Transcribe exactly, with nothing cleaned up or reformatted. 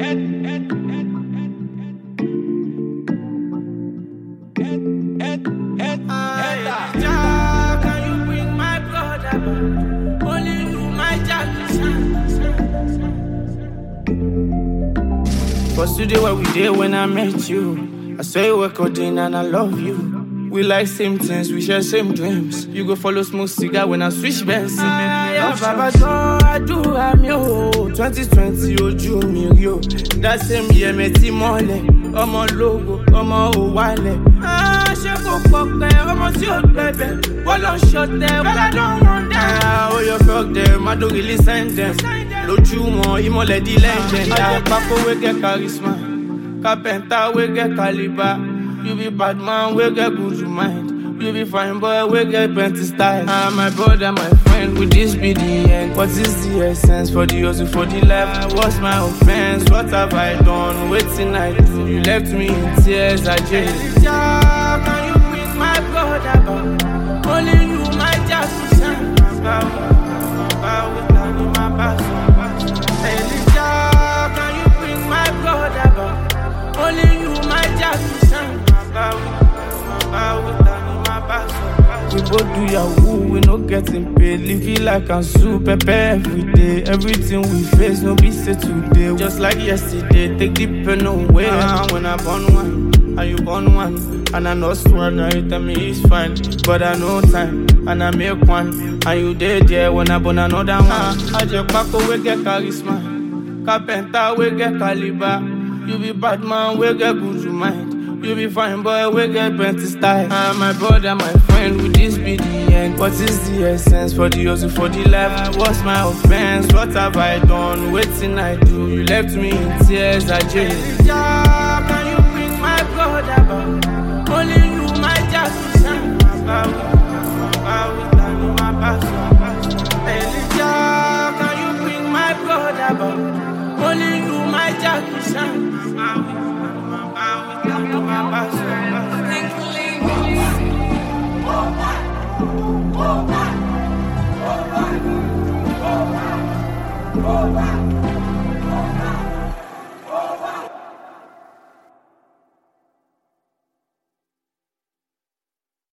What's today what we did when I met you? I saw you were coding and I love you. We like same things, we share same dreams. You go follow smoke cigar when I switch bands. Yeah, Baba, I do, I'm yo. twenty twenty, ojú mi rí o. That same year, me ti mọ́lẹ̀. Ọmọ logo, ọmọ òwálẹ̀. Ah, ṣé kò pọ̀pẹ́, ọmọ tí ó gbẹ̀bẹ̀. Wọ́n lọ ṣọ̀tẹ̀, well I don't want that. Ah, oh, you fuck them, I don't really send them. Lójú wọn, ìmọ̀lẹ̀ di legend. Àpapọ̀ wey get charisma. Carpenter wey get caliber. You be bad man, we get good to mind. You be fine boy, we get plenty style. Ah, my brother, my friend, with this be the end. What is the essence for the hustle, for the life? What's my offense? What have I done? Waiting I do. You left me in tears, I just. Elijah, can you bring my brother back? Only you, my just to shine. My power, my power, Elijah, can you bring my brother back? Only you, my just to shine. We both do yahoo, we no getting paid. Live it like I'm super every day. Everything we face, no be say today. Just like yesterday, take the pen away. Ah, when I born one, and you born one, and I know one, now you tell me it's fine. But I know time, and I make one, and you dead there when I born another one. Ah, I just pack away, get charisma. Carpenter, we get caliber. You be bad man, we get good to mind. You be fine boy, we get plenty style. Ah, my brother, my friend, with this be the end. What is the essence for the hustle, for the life? What's my offense? What have I done? Waiting I do. You left me in tears, I just. Elijah, can you bring my brother back? Only you, my just to shine. My power, my power, Elijah, can you bring my brother back? Only you, my just to shine. Go back, go back, go back, go back.